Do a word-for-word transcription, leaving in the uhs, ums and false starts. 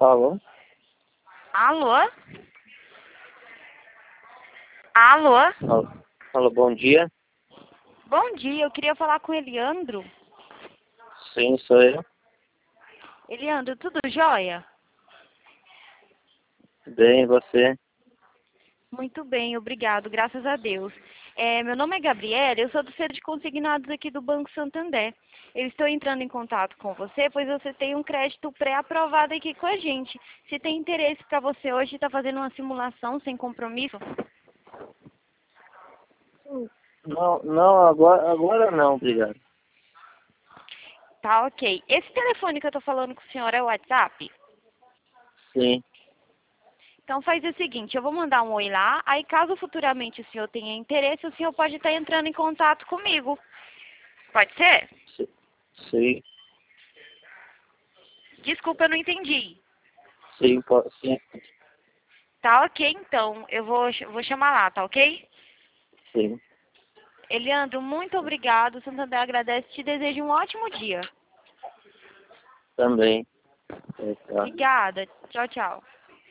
Alô? Alô? Alô? Alô, alô, bom dia. Bom dia, eu queria falar com o Eliandro. Sim, sou eu. Eliandro, tudo jóia? Bem, e você? Muito bem, obrigado, graças a Deus. É, meu nome é Gabriela, eu sou do Centro de Consignados aqui do Banco Santander. Eu estou entrando em contato com você, pois você tem um crédito pré-aprovado aqui com a gente. Se tem interesse para você hoje, está fazendo uma simulação sem compromisso? Não, não, agora, agora não, obrigado. Tá, ok. Esse telefone que eu estou falando com o senhor é o WhatsApp? Sim, Então faz o seguinte, eu vou mandar um oi lá, aí caso futuramente o senhor tenha interesse, o senhor pode estar entrando em contato comigo. Pode ser? sim, sim, Desculpa, eu não entendi. sim, po- sim, Tá ok, então. Eu vou, vou chamar lá, tá ok? sim, Eliandro, muito obrigado. O Santander agradece e te desejo um ótimo dia. também. É, tá. Obrigada. Tchau, tchau.